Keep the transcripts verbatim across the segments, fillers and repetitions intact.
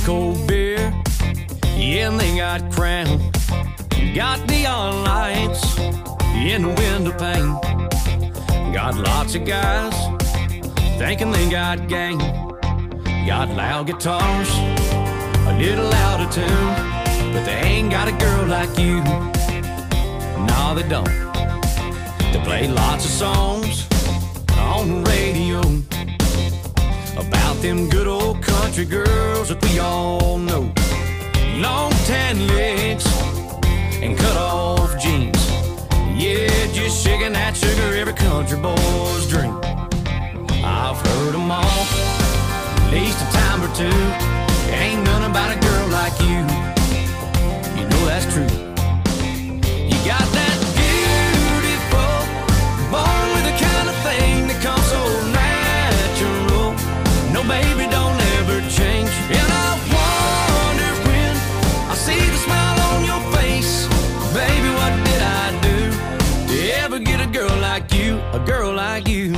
cold beer. Yeah, and they got Crown. Got neon lights in the window pane. Got lots of guys thinking they got game. Got loud guitars, a little out of tune, but they ain't got a girl like you. No, they don't. They play lots of songs on the radio about them good old country girls that we all know. Long tan legs and cut off jeans. Yeah, just shaking that sugar, every country boy's dream. I've heard them all, at least a time or two. Ain't none about a girl like you. You know that's true. You got that beautiful, born with the kind of thing that comes so natural. No, baby, don't ever change. And I wonder when I see the smile on your face, baby, what did I do to ever get a girl like you, a girl like you?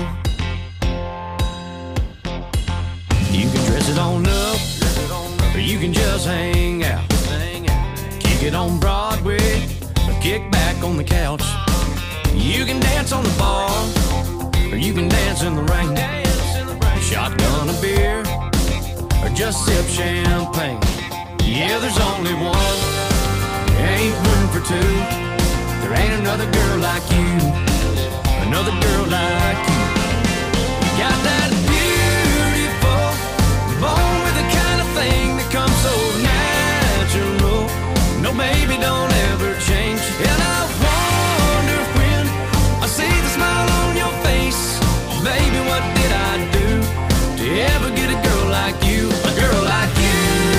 You can dress it on up, or you can just hang out. Kick it on Broadway, or kick back on the couch. You can dance on the bar, or you can dance in the rain. Shotgun a beer, or just sip champagne. Yeah, there's only one, ain't room for two. There ain't another girl like you, another girl like you. You got that beautiful, born with the kind of thing that comes so natural. No, baby, don't ever change. And I wonder when I see the smile on your face, baby, what did I do to ever get a girl like you, a girl like you?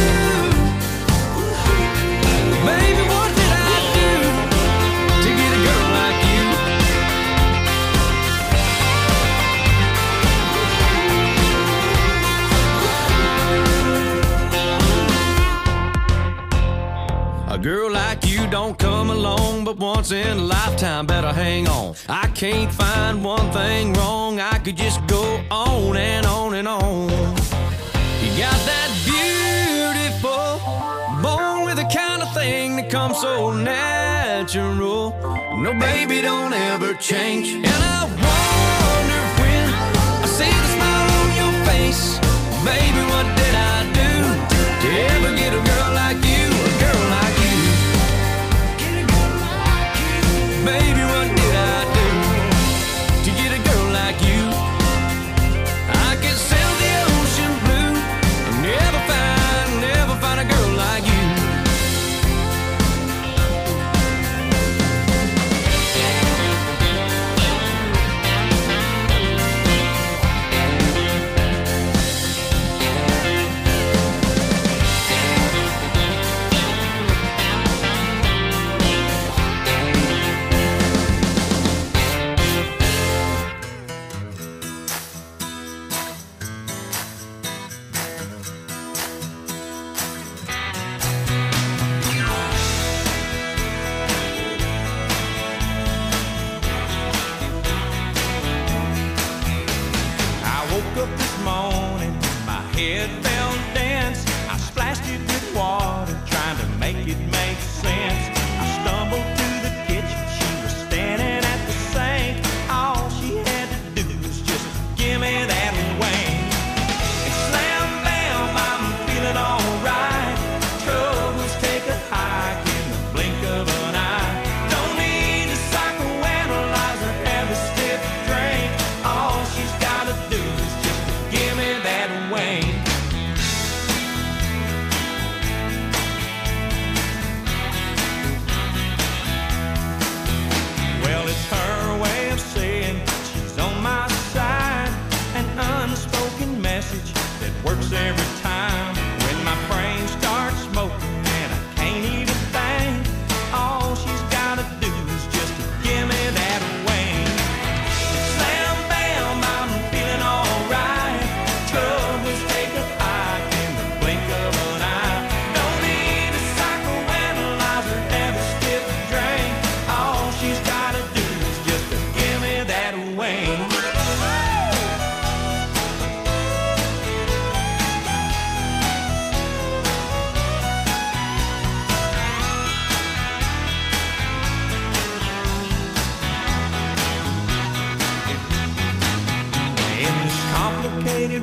Baby, what did I do to get a girl like you? A girl like you don't come along but once in a lifetime, better hang on. I can't find one thing wrong, I could just go on and on and on. You got that beautiful, born with the kind of thing that comes so natural. No, baby, don't ever change. And I wonder when I see the smile on your face, baby, what did I do to ever get a girl like you, a girl like you? Baby, what did I do to get a girl like you? I could sail the ocean blue and never find, never find a girl like you.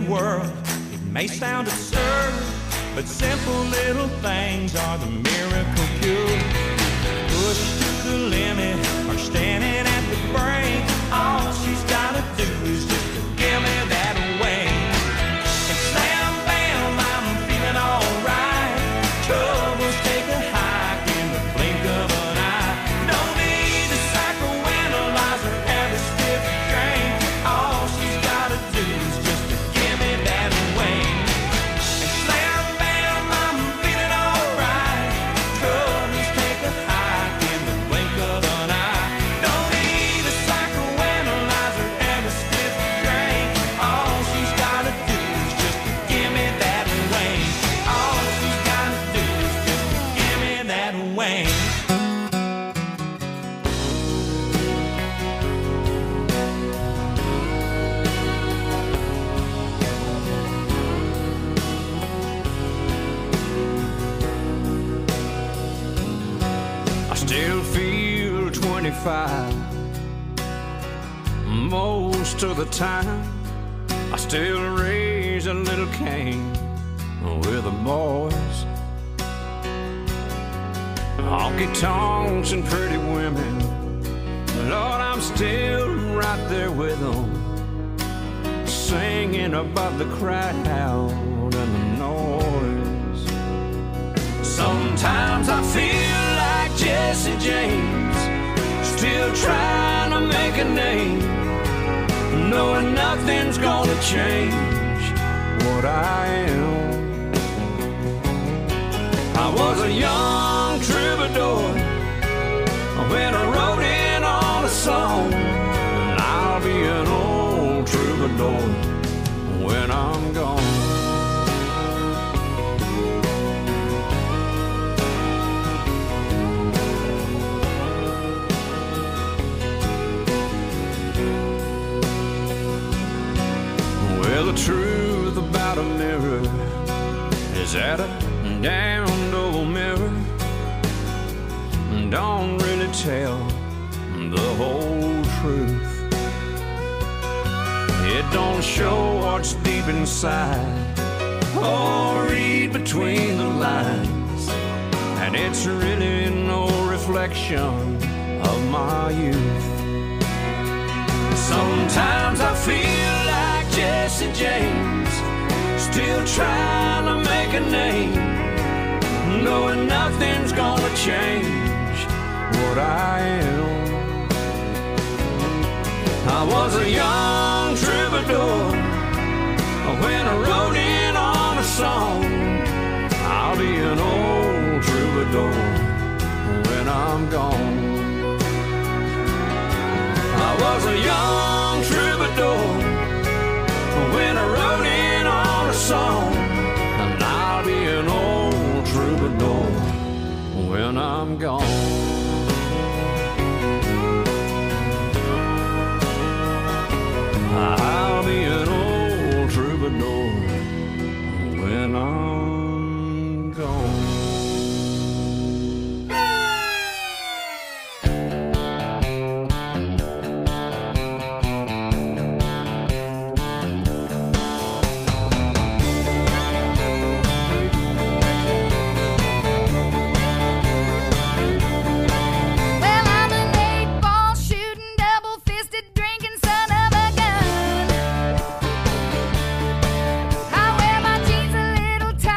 world. It may sound absurd, but simple little things are the miracle cure. Pushed to the limit or standing at the brink, all she's gotta do is just to give me that wing. And slam, bam, I'm feeling alright. Troubles take a hike in the blink of an eye. Don't need to psychoanalyze or have a stiff drink. All she's gotta do is just to give me that wing. And slam, bam, I'm feeling alright. Troubles take a hike in the blink of an eye. Don't need to psychoanalyze or have a stiff drink. All she's gotta do is just to give me that wing. All she's gotta do is just to give me that wing. I still feel twenty-five most of the time. I still raise a little Cain with the boys. Honky tonks and pretty women, Lord, I'm still right there with them, singing above the crowd and the noise. Sometimes I feel like Jesse James, still trying to make a name, knowing nothing's gonna change what I am. I was a young troubadour when I wrote in on a song, and I'll be an old troubadour when I'm gone. Well, the truth about a mirror is that a damned old mirror don't really tell the whole truth. It don't show what's deep inside or read between the lines, and it's really no reflection of my youth. Sometimes I feel like Jesse James, still trying to make a name, knowing nothing's gonna change what I am. I was a young troubadour when I wrote in on a song. I'll be an old troubadour when I'm gone. I was a young troubadour when I wrote in on a song, and I'll be an old troubadour when I'm gone. I'll be an old troubadour when I'm gone. I wear my jeans a little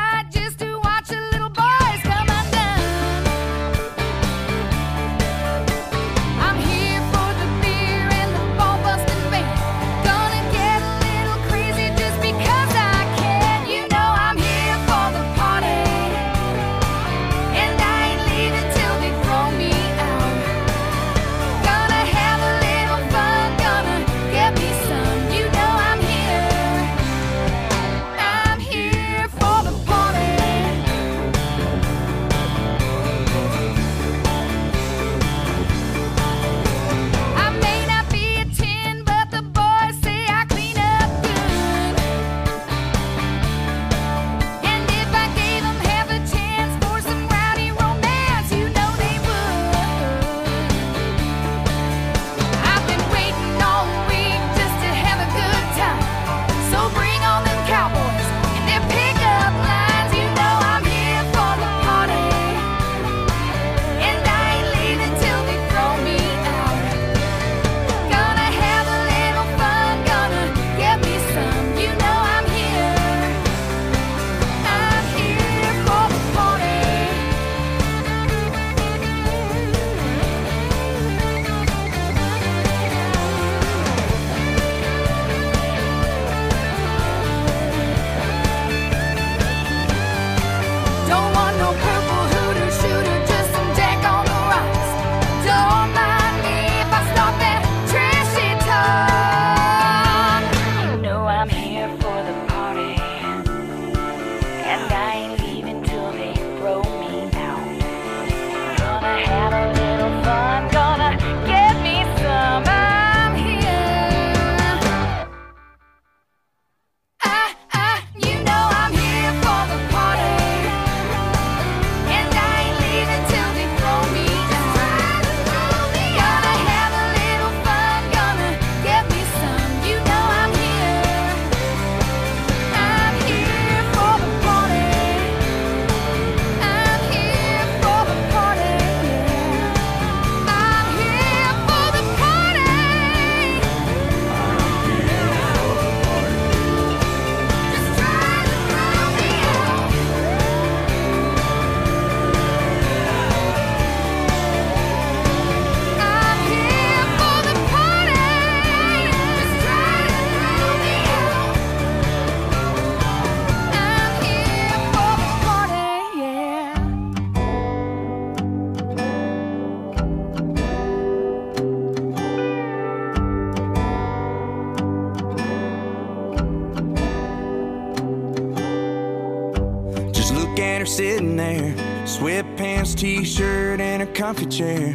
and I ain't leaving till they throw me out. Gonna have a little fun, gonna get me some. I'm here. I, I, you know I'm here for the party, and I ain't leaving till they throw me out. Gonna have a little fun, gonna get me some. You know I'm here. I'm here for the party. I'm here for the party. I'm here for the party. Just try to throw me out. I'm here for the party. Just try to throw me out. I'm here for the party, yeah. Just look at her sitting there, sweatpants, t-shirt, and a comfy chair.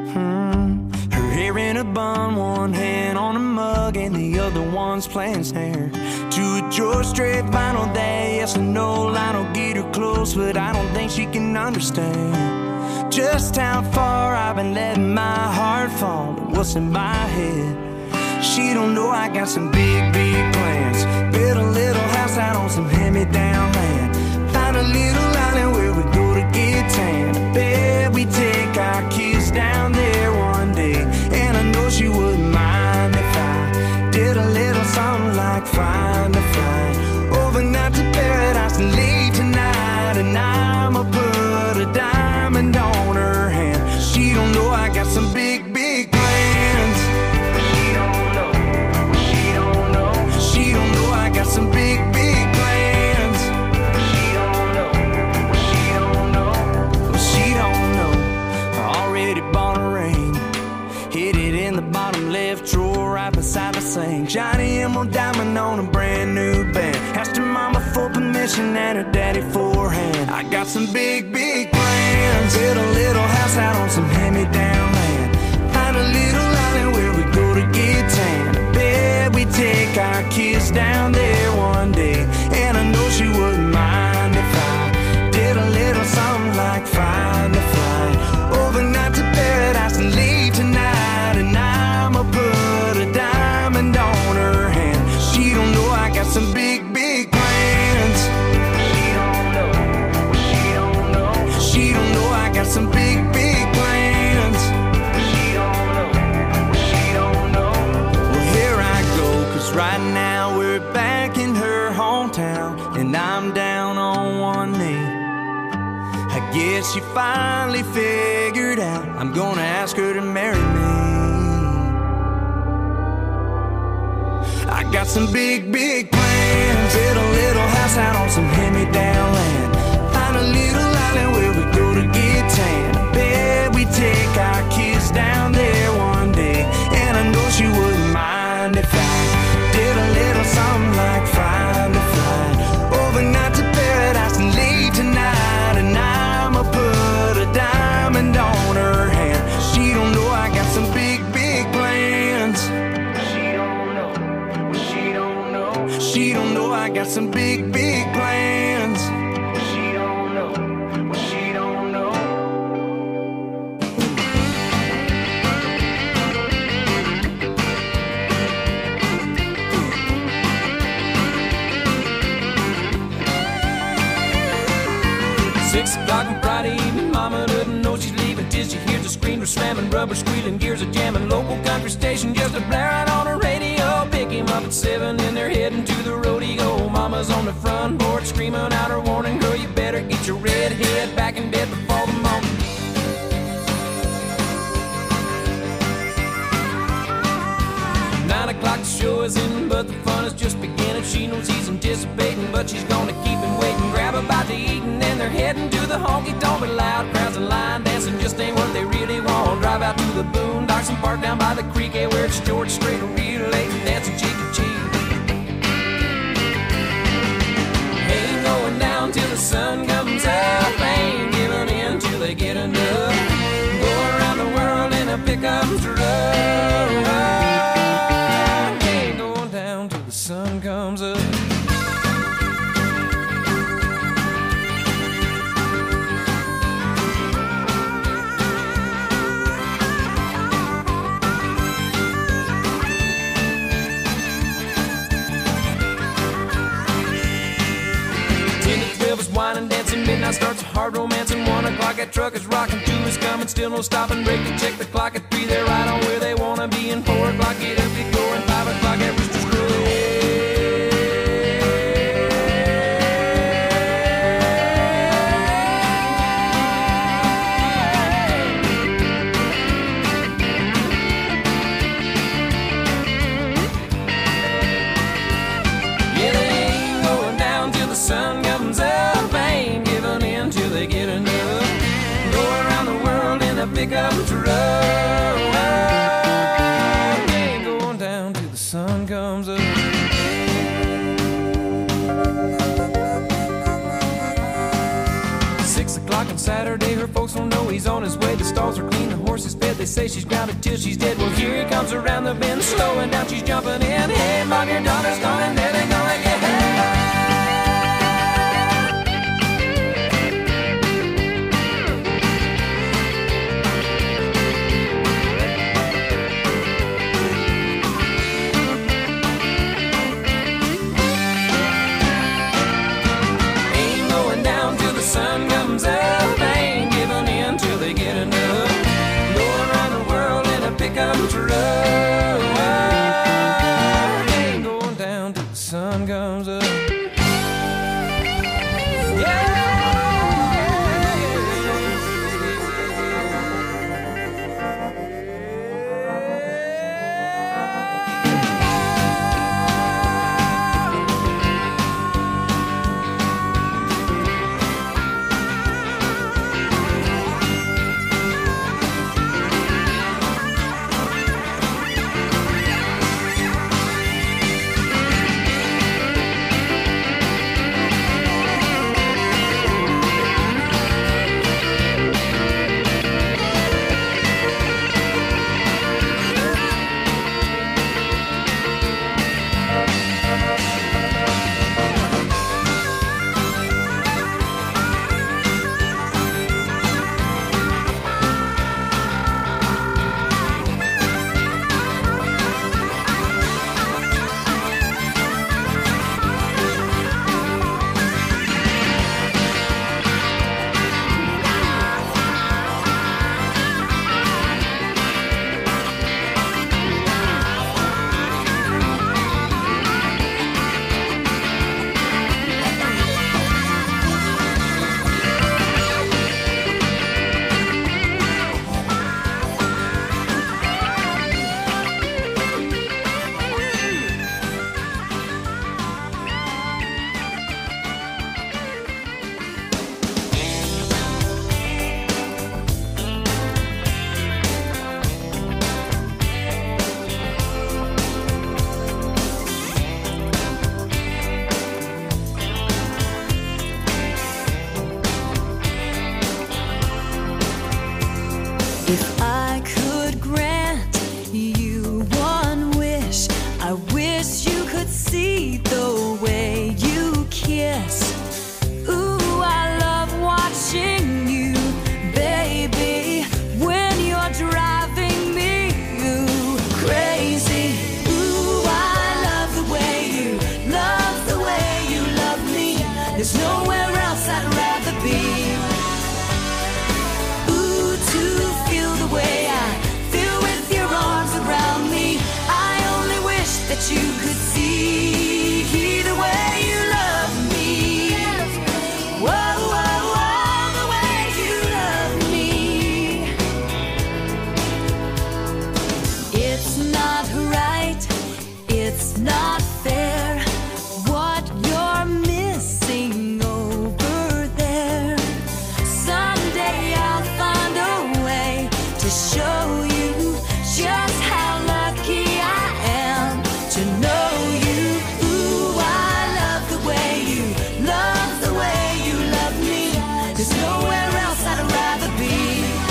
Hmm. Her hair in a bun, one hand on a mug, and the other one's playing snare. To a George Strait vinyl day, yes or no, Lionel get her close, but I don't think she can understand just how far I've been letting my heart fall to what's in my head. She don't know I got some big, big plans. Build a little house out on some hand-me-down land. Find a little island where we go to get tan. I bet we take our kids down there one day. And I know she wouldn't mind if I did a little something like find a flight overnight to paradise and leave tonight. And I'ma put a diamond on her hand. She don't know I got some big, big plans. She don't know, she don't know, she don't know I got some big, big plans. She don't know, she don't know, she don't know. I already bought a ring, hid it in the bottom left drawer right beside the sink. Johnny Emerald diamond on a brand new band. Asked her mama for permission and her daddy for a hand. I got some big, big plans. Build a little house out on some hand-me-down land. Find a little island where we go to get tan. I bet we take our kids down there one day. And I know she wouldn't mind if I did a little something like find a flight overnight to paradise and leave tonight. And I'ma put a diamond on her hand. She don't know I got some big, big plans. She don't know, she don't know, she don't know I got some big, big plans. She don't know, she don't know. Well, here I go, cause right now we're back in her hometown, and I'm down on one knee. I guess she finally figured out I'm gonna ask her to marry me. I got some big, big plans. Build a little house out on some hand-me-down land. Find a little island where we go to get tan. I bet we take our kids down there one day. And I know she wouldn't mind if I did a little something like find a flight overnight to paradise and leave tonight. And I'ma put a diamond on her hand. She don't know I got some big, big plans. She don't know, she don't know, she don't know I got some big, big plans. She don't know, she don't know. Six o'clock on Friday evening, mama doesn't know she's leaving till she hears the screamer slamming, rubber squealing, gears are jamming. Local country station just a blaring on her radio. Pick him up at seven and they're heading to the rodeo. Mama's on the front porch screaming out her warning, girl, you better get your red head back in bed before the morning. Nine o'clock the show is in, but the fun is just beginning. She knows he's anticipating, but she's gonna keep him waiting. Grab a bite to eat and then they're heading to the honky tonk. But loud crowds and line dancing just ain't what they really want. Drive out to the boondocks and park down by the creek, eh, where it's George Strait, real late and dancing cheek to cheek. Ain't going down till wine and dancing. Midnight starts a hard romance, and one o'clock that truck is rocking. Two is coming, still no stopping. Break to check the clock at three. They're right on where they wanna be. And four o'clock get up, get going. Five o'clock at Rooster's Crow. Sun comes up, ain't giving in till they get enough. Go around the world in a pickup truck. Ain't going down till the sun comes up. Six o'clock on Saturday, her folks don't know he's on his way. The stalls are clean, the horse is fed. They say she's grounded till she's dead. Well, here he comes around the bend, slowing down, she's jumping in. Hey, mom, your daughter's gone, and there they go again. Sun comes up, ain't giving in till they get enough. Go around the world in a pickup truck. Ain't going down till the sun comes up. Yeah. If I could grant you one wish, I wish you could see the way you kiss. Ooh, I love watching you, baby, when you're driving me ooh, crazy. Ooh, I love the way you, love the way you love me. There's nowhere else I'd rather be. That you could see the way you love me. Whoa, whoa, whoa, the way you love me. It's not right, it's not fair, what you're missing over there. Someday I'll find a way to show you just how lucky I am to know you. Ooh, I love the way you, love the way you love me. There's nowhere else I'd rather be.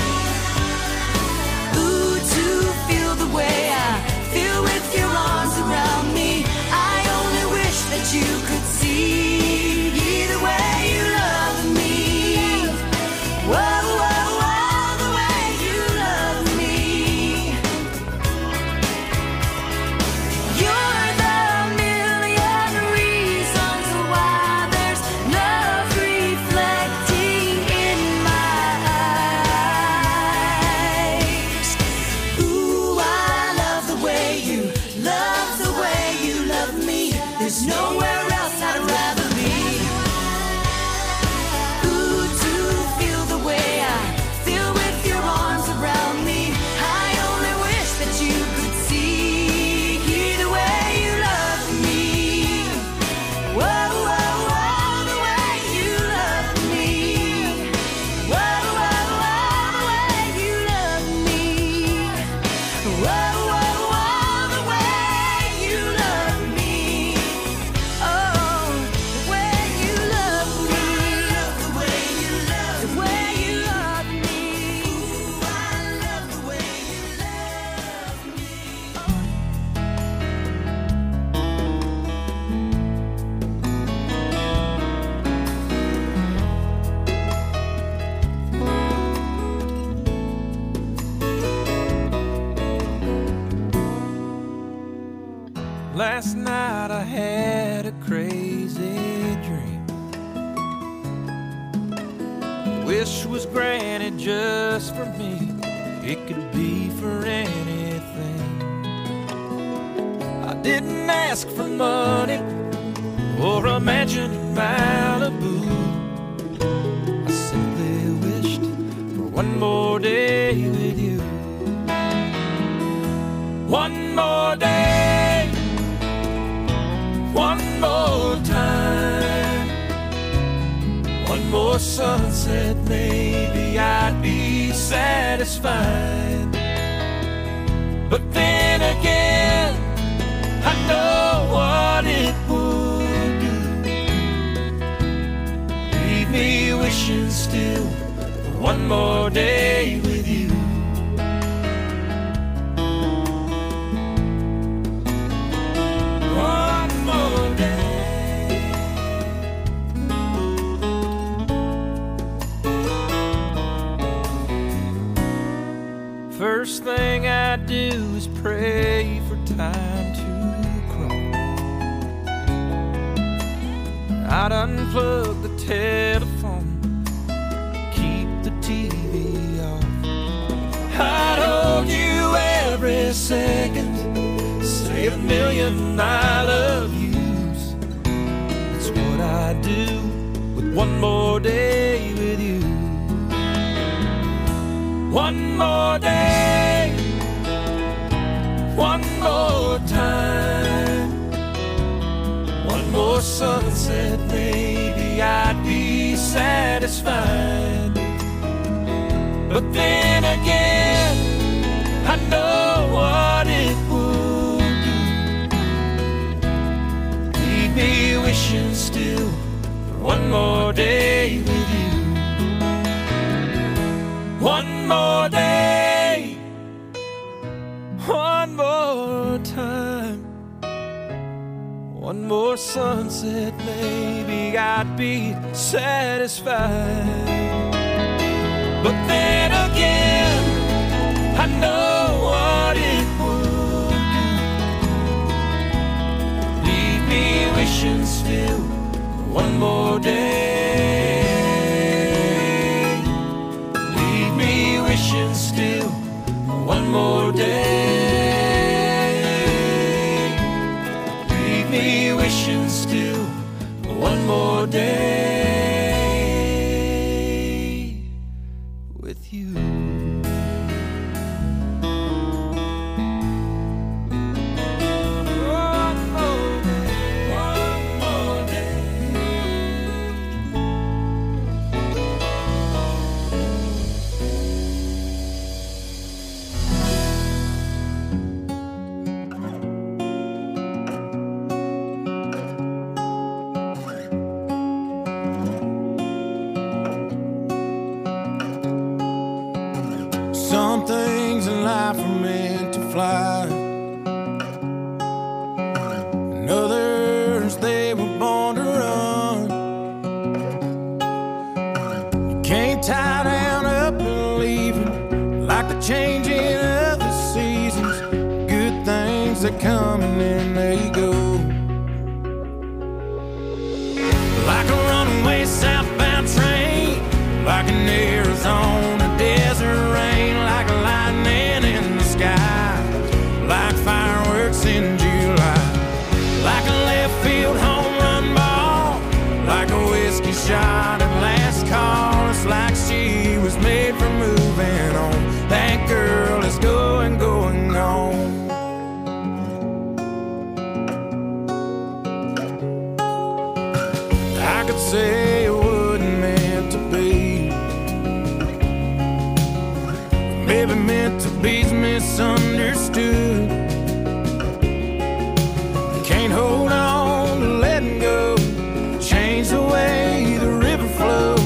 Ooh, to feel the way I feel with your arms around me. I only wish that you could see the way you love me. Whoa, whoa, whoa, the way you love me. You're the million reasons why there's love refused. wish was granted just for me, it could be for anything. I didn't ask for money or a mansion in Malibu. I simply wished for one more day with you. One more day, one more time, one more sunset, maybe I'd be satisfied. But then again, I know what it would do. Leave me wishing still for one more day with you. One more day. First thing I do is pray for time to crawl. I'd unplug the telephone, keep the T V off. I'd hold you every second, say a million I love yous. That's what I do with one more day with you. One more day, one more time, one more sunset, maybe I'd be satisfied. But then again, I know what it would do. Leave me wishing still for one more day with you. One more day, one more time, one more sunset, maybe I'd be satisfied. But then again, I know what it would do. Leave me wishing still for one more day. Leave me wishing still for one more day. Leave me wishing still for one more day with you. One more day, one more day. Some things in life are meant to fly, and others they were born to run. You can't tie down up and leave it, like the changing of the seasons. Good things that come and then they go, like a runaway southbound train, like an Arizona desert rain, like lightning in the sky, like fireworks in July, like a left field home run ball, like a whiskey shot at last call. It's like she was made for moving on. That girl is going, going on. I could say it wasn't meant to be, maybe meant to be's misunderstood. Can't hold on to letting go, change the way the river flows.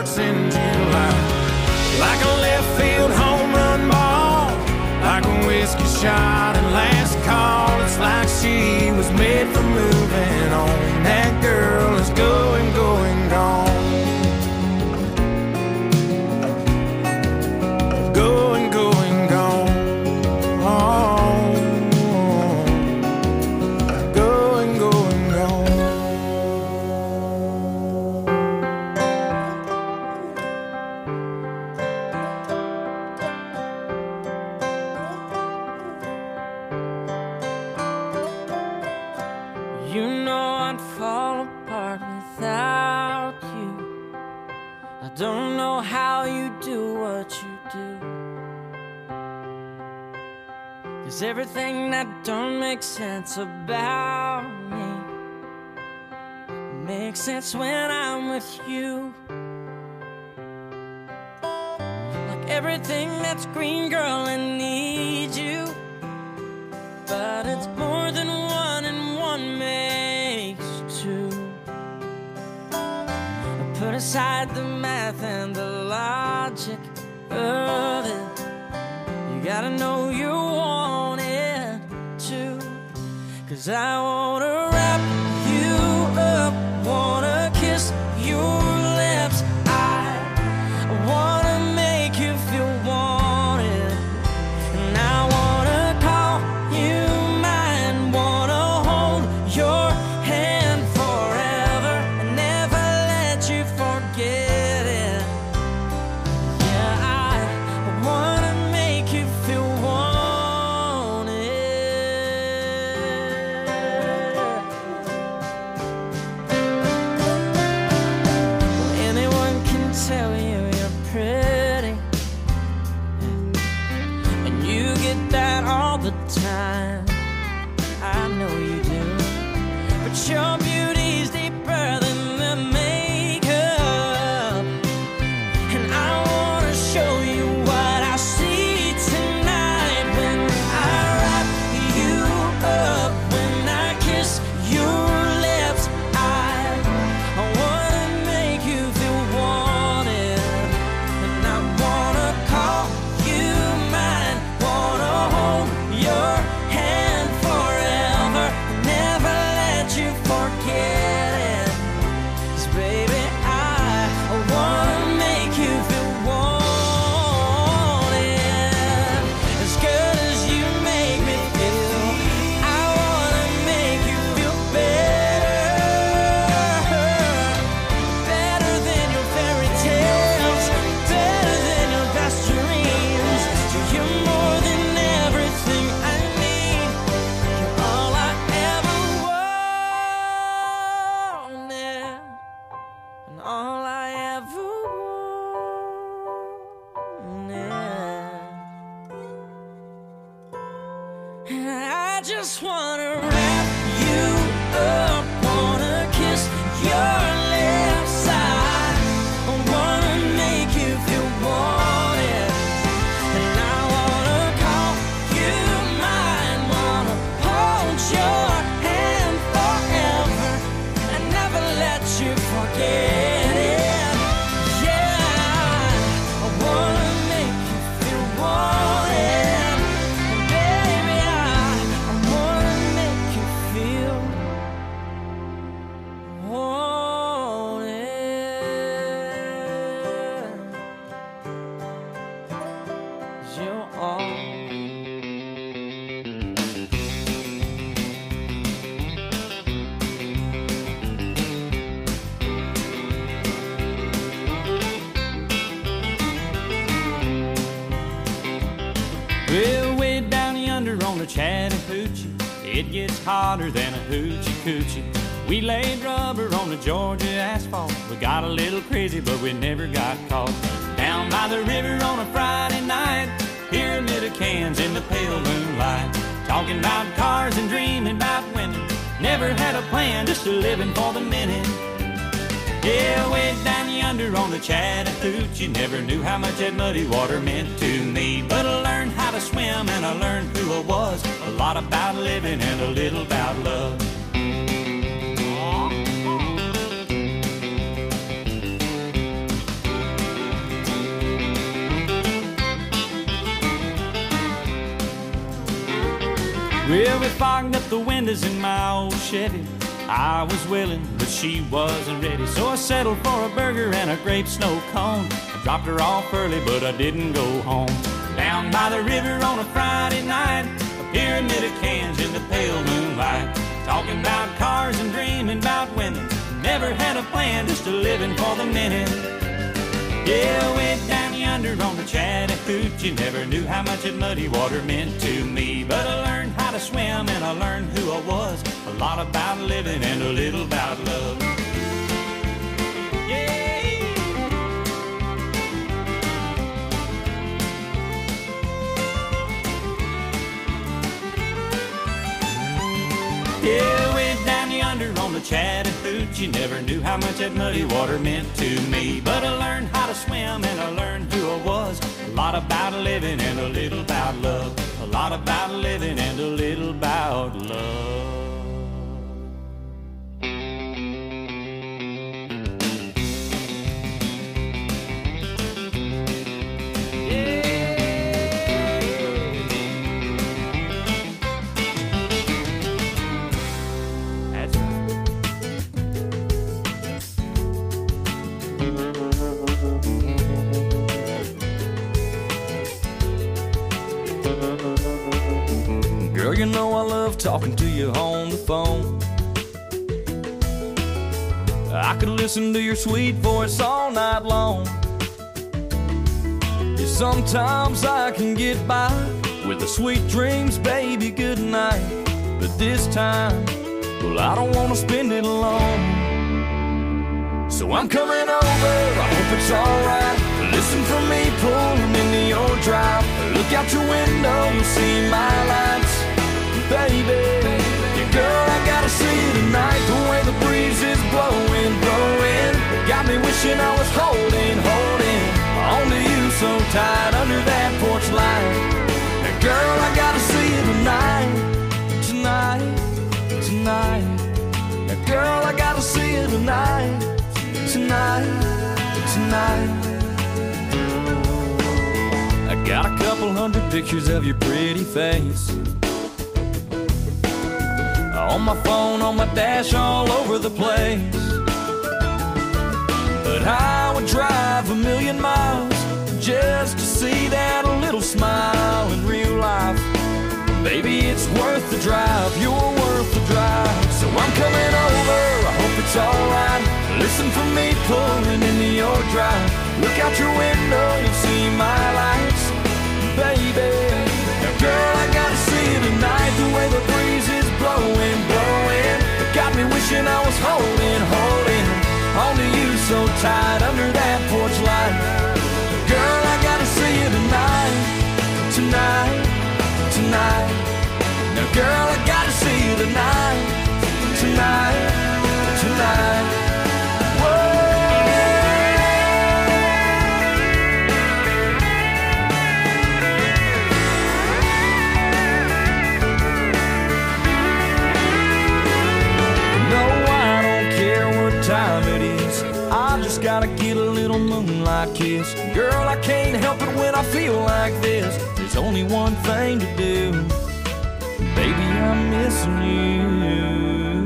fireworks in July. Like a left field home run ball, like a whiskey shot and last call. It's like she was made for moving on. That girl is going, going, gone. Going, going, gone. Going, going, gone. You know I'd fall apart without you. I don't know how you do what you do. 'Cause everything that don't make sense about me makes sense when I'm with you. Like everything that's green, girl, I need you. But it's more than one and one makes two. Put aside the math and the logic of it. You gotta know you want it too. 'Cause I wanna wrap you up, wanna kiss your lips. I wanna make you feel wanted. And I wanna call you mine, wanna hold your hand forever and never let you forget it. Yeah, I wanna make you feel wanted. Well, anyone can tell you you're pretty, and you get that all the time. I know you do. But your beauty's deeper than the makeup. And I wanna show you what I see tonight when I wrap you up, when I kiss your lips. I, I wanna make you feel wanted. And I wanna call you mine, wanna hold your hand forever, never let you forget it. 'Cause baby, I, I wanna make you feel wanted. As good as you make me feel, I wanna make you feel better. Better than your fairy tales, better than your best dreams. You're more than everything I need. You're all I ever wanted, and all I ever wanted. And I just wanna wrap you up, wanna kiss your lips. I wanna make you feel wanted. And I wanna call you mine, wanna hold your hand forever and never let you forget it. Yeah, I wanna make you feel wanted. And baby, I, I wanna make you feel wanted. You're all. Well, way down yonder on the Chattahoochee, it gets hotter than a hoochie coochie. We laid rubber on the Georgia asphalt. We got a little crazy, but we never got caught. Down by the river on a Friday night, pyramid of cans in the pale moonlight. Talking about cars and dreaming about women. Never had a plan, just a living for the minute. Yeah, way down yonder on the Chattahoochee, never knew how much that muddy water meant to me. But I learned how to swim and I learned who I was. A lot about living and a little about love. Well, we fogged up the windows in my old Chevy. I was willing, but she wasn't ready. So I settled for a burger and a grape snow cone. I dropped her off early, but I didn't go home. Down by the river on a Friday night, a pyramid of cans in the pale moonlight. Talking about cars and dreaming about women. Never had a plan, just a living for the minute. Yeah, way down yonder on the Chattahoochee, never knew how much that muddy water meant to me. But I learned how to swim and I learned who I was. A lot about living and a little about love. Yeah. Yeah, way down yonder on the Chattahoochee, never knew how much that muddy water meant to me. But I learned how to swim and I learned who I was. A lot about living and a little about love. A lot about living and a little about love. Girl, you know I love talking to you on the phone. I could listen to your sweet voice all night long. Yeah, sometimes I can get by with the sweet dreams, baby, good night. But this time, well, I don't want to spend it alone. So I'm coming over, I hope it's alright. Listen for me pulling into your drive. Look out your window, you'll see my lights. Baby, yeah, girl, I gotta see you tonight. The way the breeze is blowing, blowing, it got me wishing I was holding, holding onto you so tight under that porch light. Now, girl, I gotta see you tonight, tonight, tonight. Now, girl, I gotta see you tonight, tonight, tonight. I got a couple hundred pictures of your pretty face on my phone, on my dash, all over the place. But I would drive a million miles just to see that little smile in real life. Baby, it's worth the drive, you're worth the drive. So I'm coming over, I hope it's alright. Listen for me pulling into your drive. Look out your window, you'll see my lights. Baby, now girl, I gotta see you tonight. The way the breeze is blowing, blowing, it got me wishing I was holding, holding onto you so tight under that porch light. Girl, I gotta see you tonight, tonight, tonight. Now girl, I gotta see you tonight, tonight, tonight. Time it is, I just gotta get a little moonlight kiss. Girl, I can't help it when I feel like this. There's only one thing to do, baby, I'm missing you.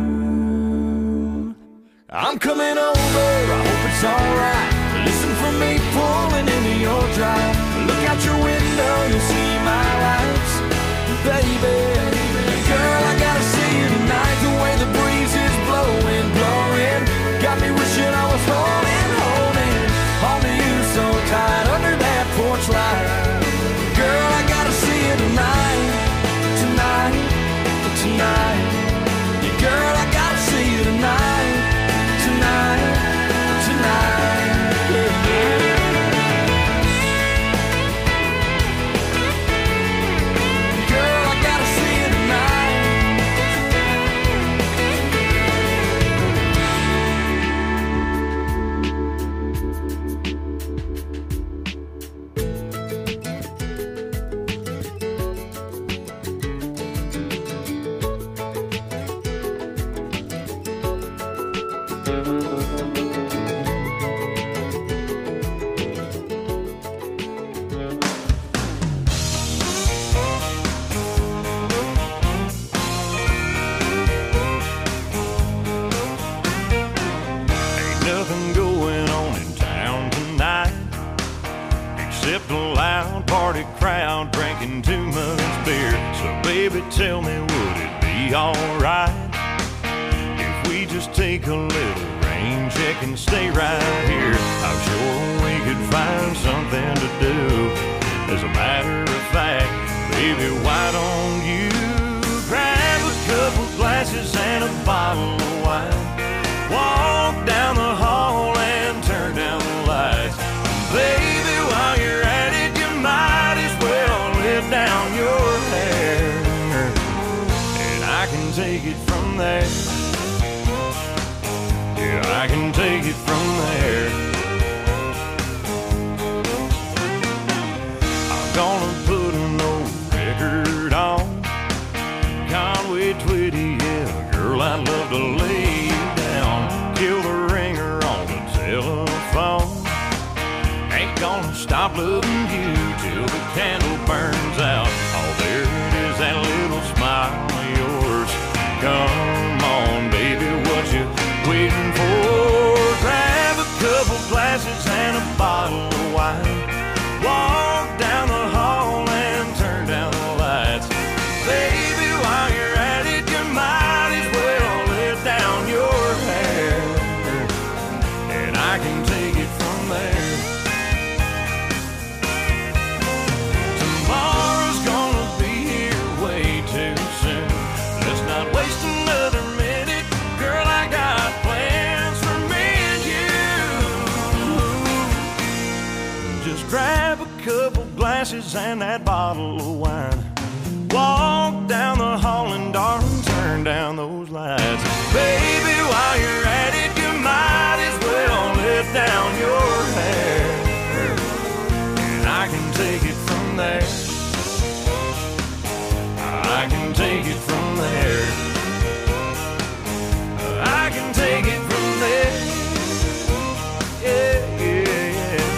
I'm coming over, I hope it's alright. Listen for me pulling into your drive. Look out your window, you'll see my lights. Baby, girl, I gotta see you tonight. The way the breeze is blowing, blowing, got me wishing I was holding, holding onto you so tight under that porch light. Girl, I gotta see you tonight, tonight, tonight. Yeah, girl, I gotta see you tonight, tonight, tonight. except a loud party crowd drinking too much beer. So baby, tell me, would it be alright if we just take a little rain check and stay right here? I'm sure we could find something to do. As a matter of fact, baby, why don't you grab a couple glasses and a bottle of wine, walk down the hall and turn down the lights. Baby, while you're at it, you might as well let down your hair, and I can take it from there. Yeah, I can take it from there. I'm gonna put an old record on Conway Twitty, yeah, girl, I'd love to lay you down. Kill the ringer on the telephone. Ain't gonna stop loving you till the candle burns out. Oh, there it is, that little smile of yours. Come on, baby, what you waiting for? Grab a couple glasses and a bottle of wine, walk down the hall and turn down the lights. Baby, while you're at it, you might as well let down your hair, and I can take it from there. Tomorrow's gonna be here way too soon. Let's not waste another minute. Girl, I got plans for me and you. Just grab a couple glasses and that bottle of wine, walk down the hall and darling, turn down those lights. Baby, while you're at it, you might as well let down your hair, and I can take it from there. I can take it from there. I can take it from there. Yeah, yeah, yeah.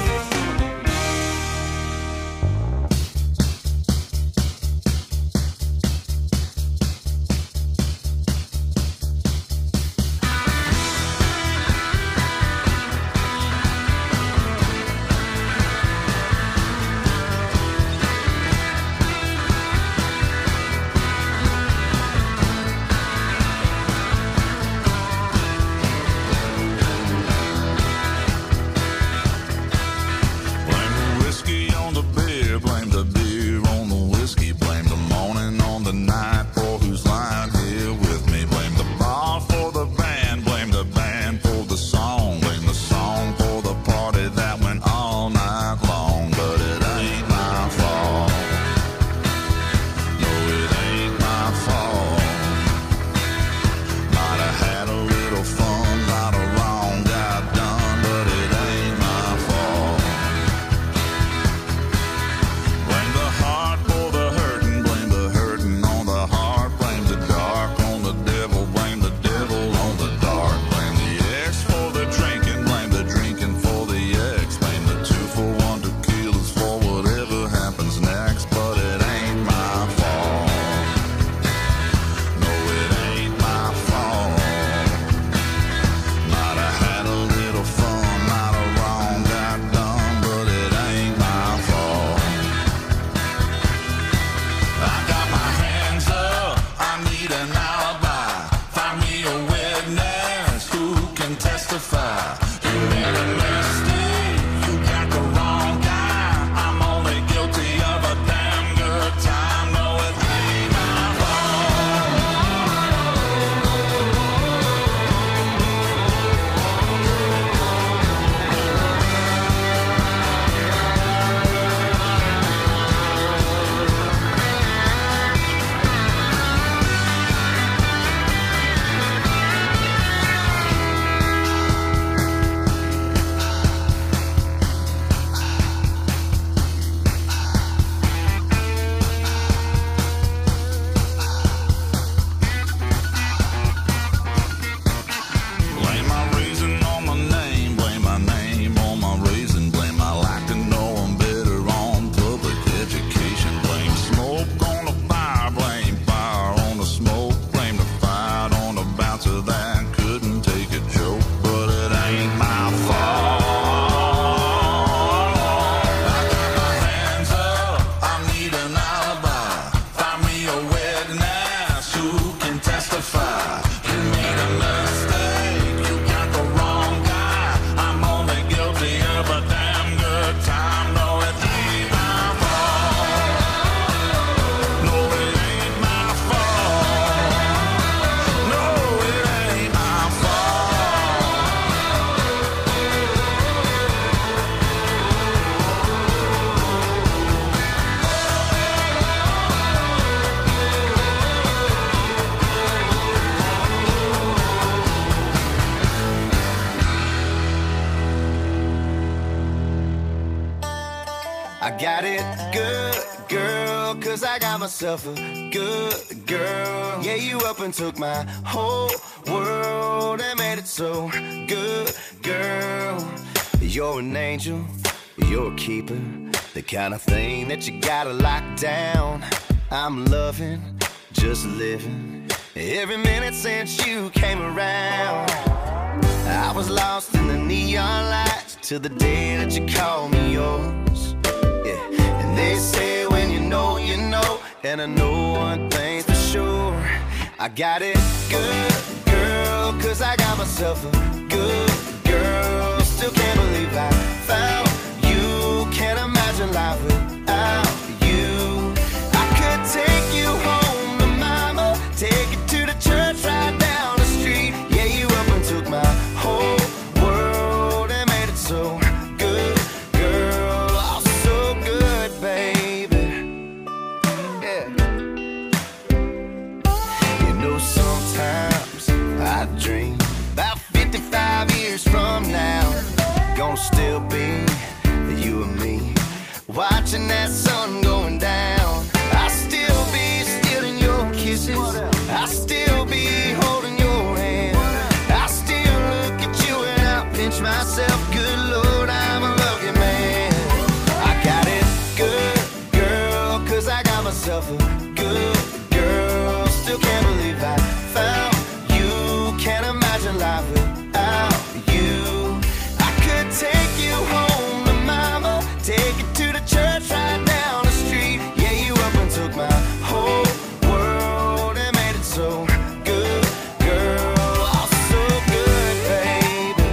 I got it good, girl, cause I got myself a good girl. Yeah, you up and took my whole world and made it so good, girl. You're an angel, you're a keeper, the kind of thing that you gotta lock down. I'm loving, just living, every minute since you came around. I was lost in the neon lights till the day that you called me yours. Yeah, and they say when you know, you know, and I know one thing's for sure. I got it good, girl, cause I got myself a good girl. Still can't believe I found you. Can't imagine life without you. I could take you home to mama, take you to the church right down the street. Yeah, you up and took my whole world and made it so good, girl. Oh, so good, baby. Yeah. You know, sometimes I dream about fifty-five years from now, gonna still be you and me, watching that sun going down. I'll still be stealing your kisses, I'll still be holding your hand. I'll still look at you and I'll pinch myself. Good Lord, I'm a lucky man. I got it good, girl, cause I got myself a good girl. Still can't believe I found you. Can't imagine life without you. I could take you home to mama, take you to the church right down the street. Yeah, you up and took my whole world and made it so good, girl. Oh, so good, baby.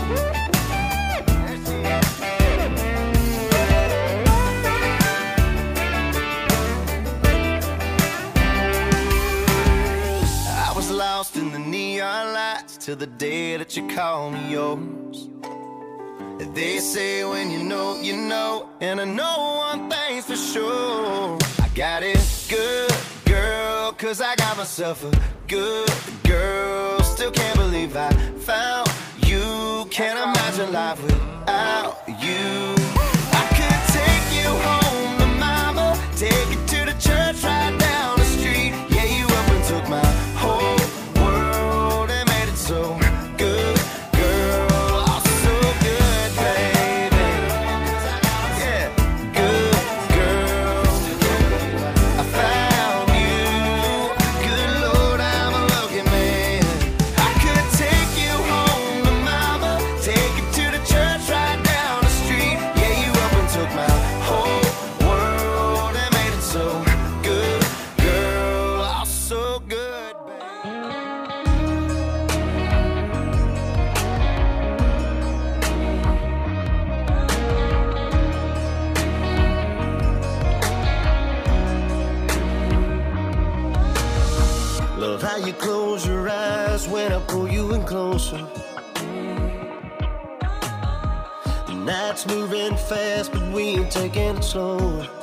I was lost in the neon lights till the day that you called me yours. They say when you know, you know, and I know one thing's for sure. I got it good, girl, cause I got myself a good girl. Still can't believe I found you. Can't imagine life without you. I could take you home to mama, take you to the church right down the street. Yeah, you up and took my whole world and made it so good, girl. Oh, so good, baby. Yeah, good girl. I found you. Good Lord, I'm a lucky man. I could take you home to mama, take you to the church right down the street. Yeah, you up and took my whole world and made it so good, girl. Oh, so good, baby. Love how you close your eyes when I pull you in closer. The night's moving fast, but we ain't taking it slow.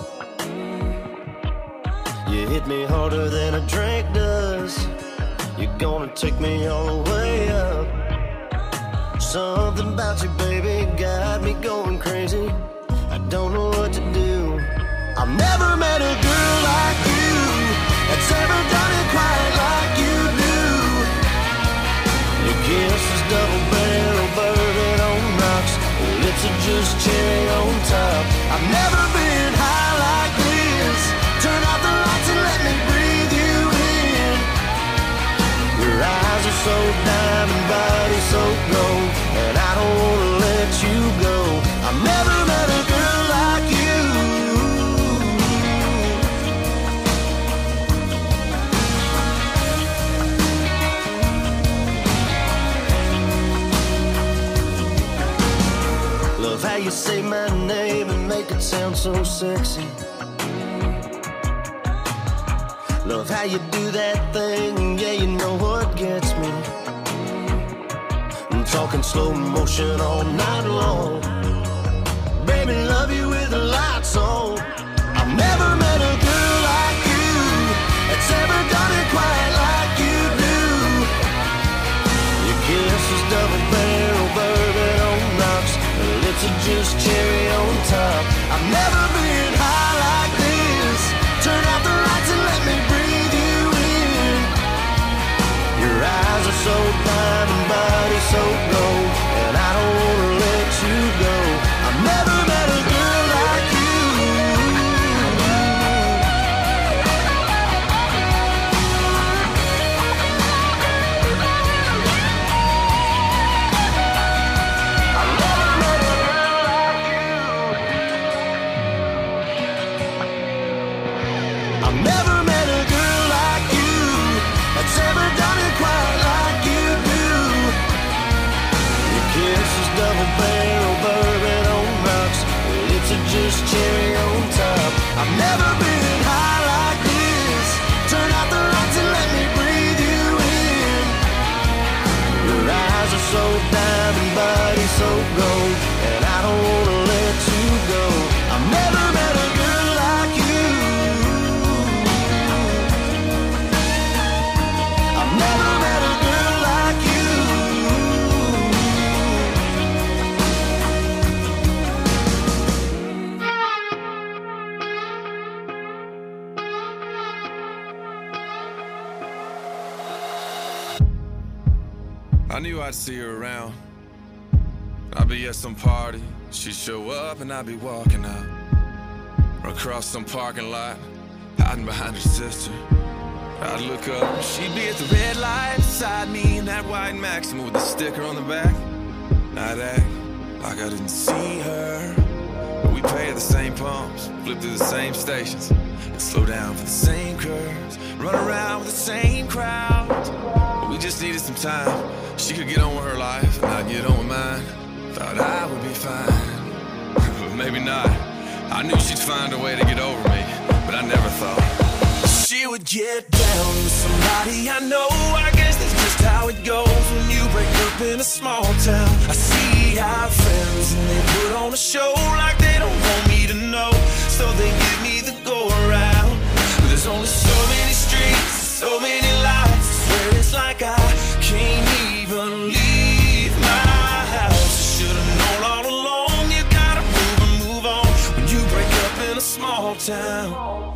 You hit me harder than a drink does. You're gonna take me all the way up. Something about you, baby, got me going crazy. I don't know what to do. I've never met a girl like you that's ever done it quite like you do. Your kiss is double barrel bourbon on rocks, your lips are just cherry on top. I've never been high like this. Turn out the lights and let me breathe you in. Your eyes are so diamond, body so gold, and I don't wanna let you go. I've never met a girl like you. Love how you say my name and make it sound so sexy. Love how you do that thing, yeah, you know what gets me. I'm talking slow motion all night long. Baby, love you with the lights on. I've never met a girl like you that's ever done it quite like you do. Your kiss is double barrel bourbon on rocks, your lips are just cherry on top. I've never been I've never met a girl like you that's ever done it quite like you do. Your kiss is double barrel bourbon on rocks, your lips are just cherry on top. I've never been high like this. Turn out the lights and let me breathe you in. Your eyes are so diamond, body so gold, and I don't wanna let you go. I've never met a girl like you. I've never met a girl like you. I knew I'd see her around. I'd be at some party, she'd show up and I'd be walking out. Or across some parking lot, hiding behind her sister. I'd look up, she'd be at the red light beside me in that white Maxima with the sticker on the back. I'd act like I didn't see her, but we pay at the same pumps, flip through the same stations, and slow down for the same curves, run around with the same crowds. But we just needed some time. She could get on with her life and I'd get on with mine. Thought I would be fine, but maybe not. I knew she'd find a way to get over me, but I never thought she would get down with somebody I know. I guess that's just how it goes when you break up in a small town. I see our friends and they put on a show like they don't want me to know, so they give me the go around. But there's only so many streets, so many lights, I swear it's like I can't even leave my house. Should've known all along, you gotta move and move on when you break up in a small town.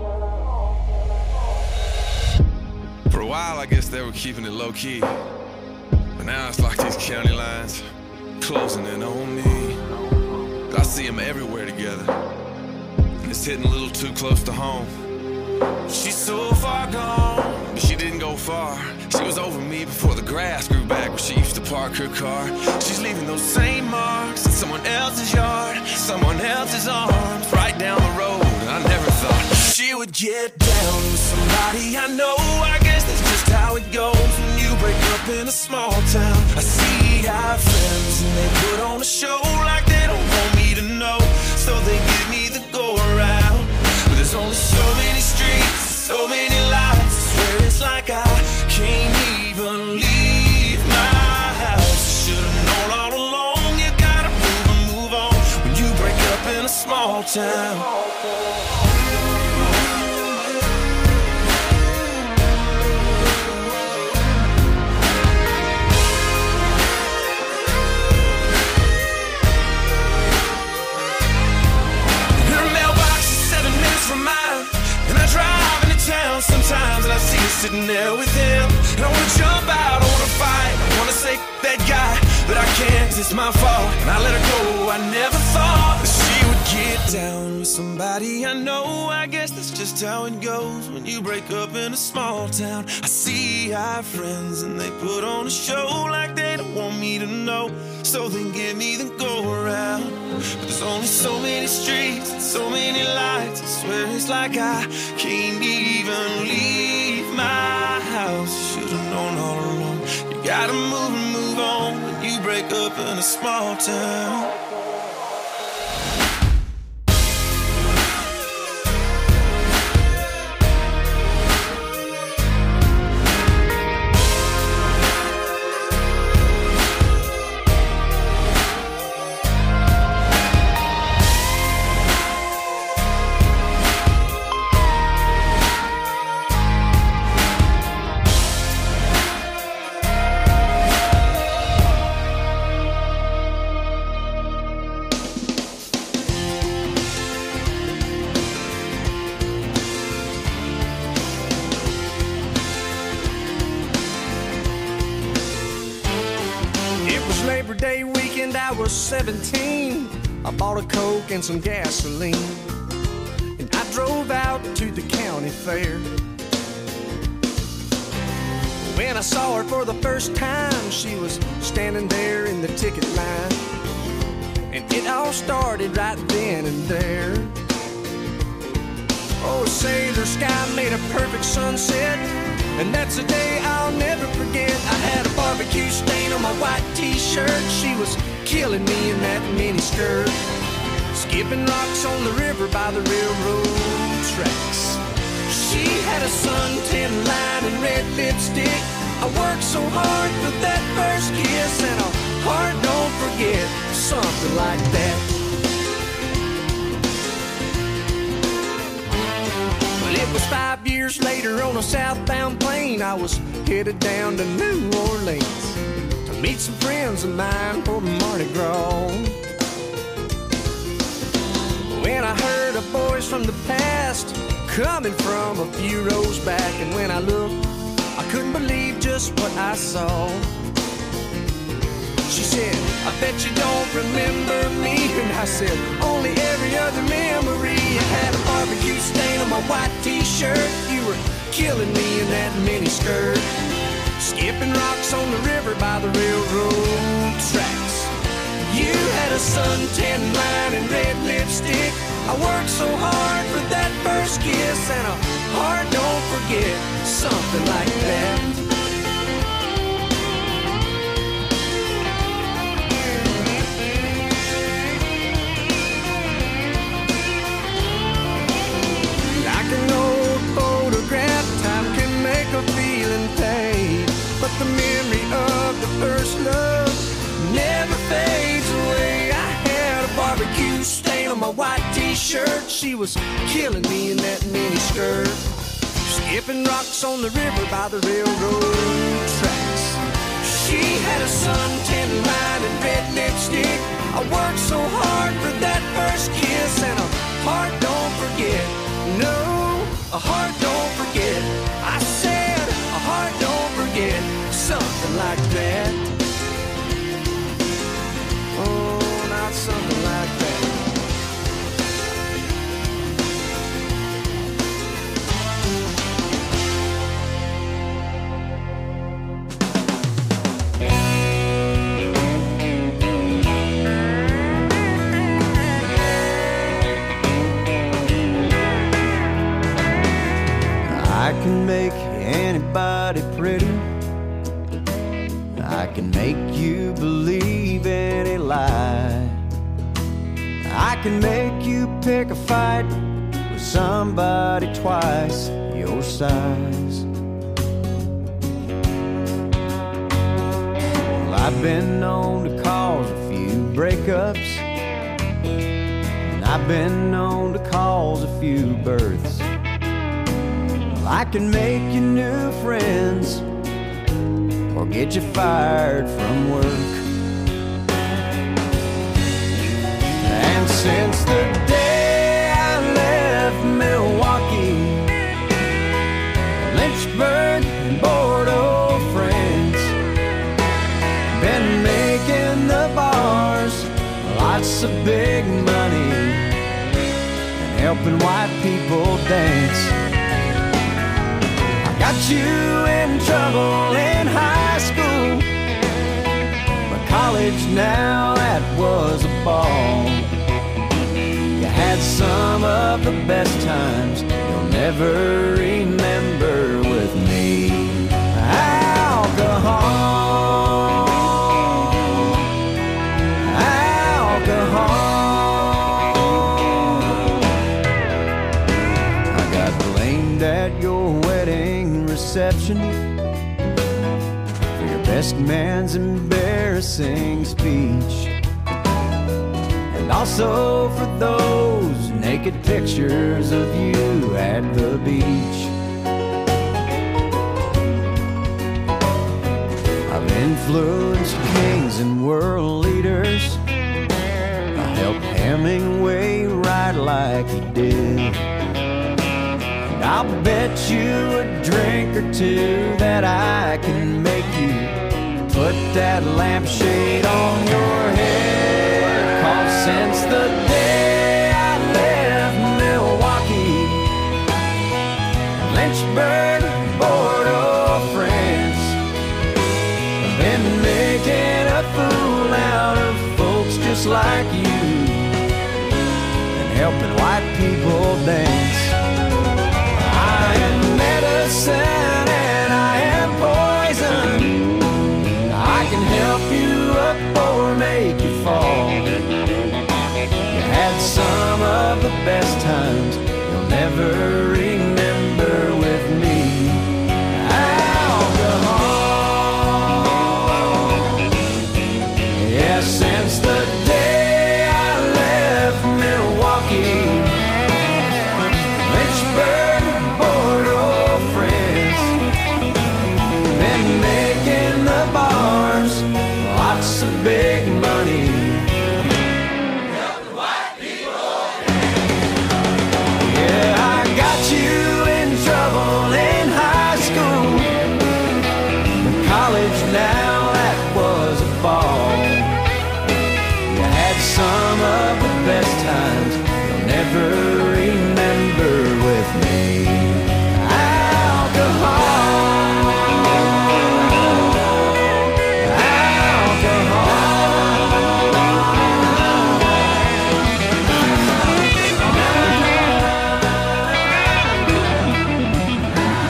For a while, I guess they were keeping it low-key, but now it's like these county lines closing in on me. I see them everywhere together, and it's hitting a little too close to home. She's so far gone, but she didn't go far. She was over me before the grass grew back where she used to park her car. She's leaving those same marks in someone else's yard, someone else's arms, right down the road. And I never thought she would get down with somebody I know. I guess that's just how it goes when you break up in a small town. I see our friends and they put on a show like they don't want me to know, so they give me the go around. But there's only so many streets, so many lights, I swear it's like I can't even leave my house. Should've known all along, you gotta move and move on when you break up in a small town. From mine, and I drive into town sometimes and I see her sitting there with him, and I wanna jump out, I wanna fight, I wanna say that guy, but I can't, 'cause it's my fault, and I let her go. I never thought that she would get down with somebody I know. I guess that's just how it goes when you break up in a small town. I see our friends and they put on a show like they don't want me to know, so they give me the go around. But there's only so many streets and so many lights, I swear it's like I can't even leave my house. Should've known all along, you gotta move and move on when you break up in a small town. Labor Day weekend, I was seventeen. I bought a Coke and some gasoline, and I drove out to the county fair. When I saw her for the first time, she was standing there in the ticket line, and it all started right then and there. Oh, Sailor Sky made made a perfect sunset, and that's a day I'll never forget. I had a barbecue stain on my white t-shirt. She was killing me in that mini skirt, skipping rocks on the river by the railroad tracks. She had a suntan line and red lipstick. I worked so hard for that first kiss, and a heart don't forget, something like that. Well, it was five years later on a southbound plane. I was headed down to New Orleans to meet some friends of mine for Mardi Gras. When I heard a voice from the past coming from a few rows back, and when I looked, I couldn't believe just what I saw. She said, I bet you don't remember me. And I said, only every other memory. I had a barbecue stain on my white t-shirt. You were killing me in that mini skirt, skipping rocks on the river by the railroad tracks. You had a suntan line and red lipstick. I worked so hard for that first kiss, and a heart don't forget, something like that. Like an old photograph, time can make a feeling fade, but the memory of the first love never fades away. I had a barbecue stain on my white t-shirt. She was killing me in that mini skirt, skipping rocks on the river by the railroad tracks. She had a suntan line and red lipstick. I worked so hard for that first kiss, and a heart don't forget. No, a heart don't forget. I said a heart don't forget, something like that. Oh, not something like that. I can make anybody pretty. I can make you believe any lie. I can make you pick a fight with somebody twice your size. Well, I've been known to cause a few breakups, and I've been known to cause a few births. I can make you new friends or get you fired from work. And since the day I left Milwaukee, Lynchburg and Bordeaux, France, been making the bars lots of big money and helping white people dance. Got you in trouble in high school, but college now, that was a ball. You had some of the best times you'll never remember with me. Alcohol, alcohol. I got blamed at your wedding reception for your best man's embarrassing speech, and also for those naked pictures of you at the beach. I've influenced kings and world leaders. I helped Hemingway write like he did. I'll bet you a drink or two that I can make you put that lampshade on your head. 'Cause since the day I left Milwaukee, Lynchburg, Bordeaux, France, I've been making a fool out of folks just like you and helping white people dance. I am times, you'll never ring